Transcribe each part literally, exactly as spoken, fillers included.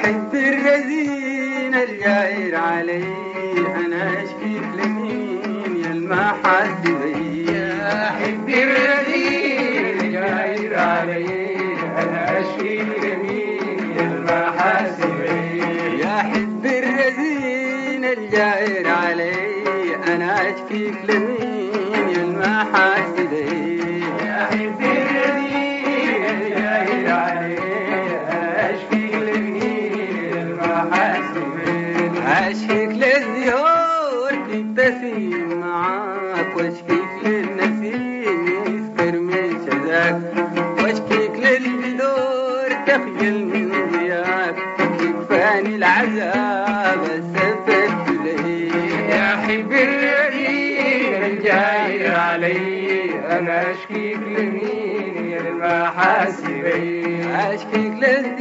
حب الرزين الجاير علي أنا أشكيك لمين يا المحاسبي. يا حب الرزين الجاير علي أنا أشكيك لمين يا المحاسبي. يا حب الرزين الجاير علي أنا أشكيك لمين يا المحاسبي. يا حب الرزين الجاير علي أنا أشكيك لمين يا المحاسبي. أشكيك للزهور تبتسم معاك واشكيك للنسيم يسكر من شذاك واشكيك للبدور تخجل من ضياك يكفاني العذاب السبت لي. يا حب الرزين الجاير علي أنا أشكيك لمين يا المحاسبي. أشكيك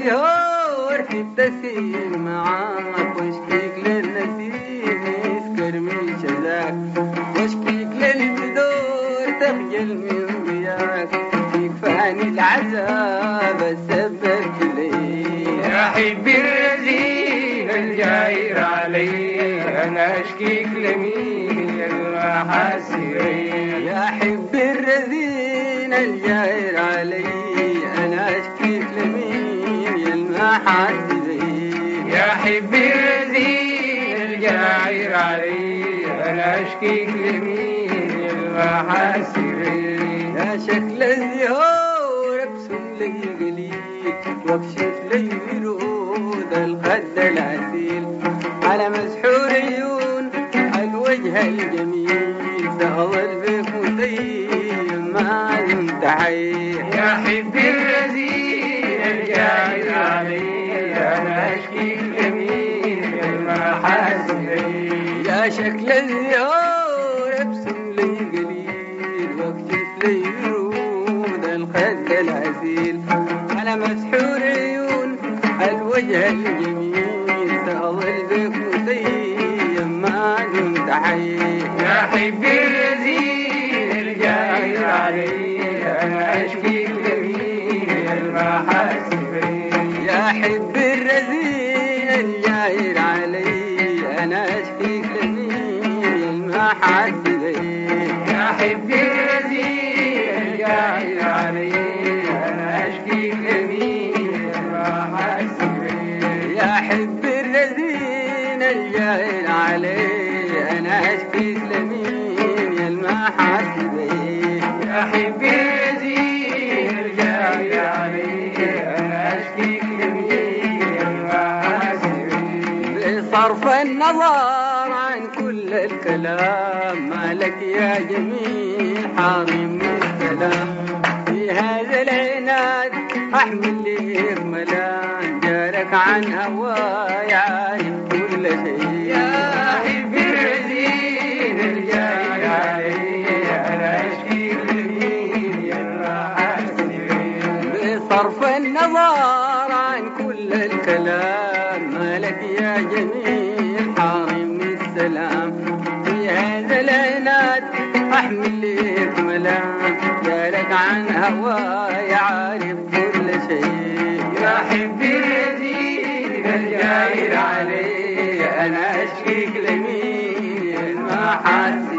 للزهور تبتسم معاك واشكيك للنسيم يسكر من شذاك واشكيك للبدور تخجل من ضياك يكفاني العذاب السبت لي. يا حب الرزين الجاير علي أنا أشكيك لمين يا المحاسبي. يا حب الرزين الجاير علي أنا أشكيك لمين يا المحاسبي. يا حب الرزين الجاير علي أنا أشكيك لمين يا المحاسبي. يا شكل الزهور ابسم لي قليل واكشف لي ورود الخد العسيل على مسحور عيون الوجه الجميل سأظل بك متيم ما دمت حي. يا حب الرزين الجاير علي أنا أشكيك لمين يا المحاسبي. يا شكل الزهور ابسم لي قليل واكشف لي ورود الخد العسيل على مسحور عيون الوجه الجميل سأظل بك متيم ما دمت حي. يا حب الرزين الجاير علي أنا أشكيك لمين يا المحاسبي. يا حب الرزين الجاير علي أنا أشكيك لمين يا المحاسبي. يا حب الرزين الجاير علي أنا أشكيك لمين يا المحاسبي. يا حب الرزين الجاير علي أنا أشكيك لمين يا المحاسبي. يا حب الرزين الجاير علي أنا أشكيك لمين يا المحاسبي. بصرف النظر عن كل الكلام مالك يا جميل حارم السلام في هذا العناد أحمل لك ملام جارك عن هواي عارف كل شيء. يا حب الرزين الجاير علي أنا أشكيك لمين يا المحاسبي. بصرف النظر عن كل الكلام مالك يا جميل حارم السلام في هذا العناد أحمل لك ملام جارك عن هواي عارف كل شيء. يا حب الرزين الجاير علي أنا أشكيك لمين يا المحاسبي.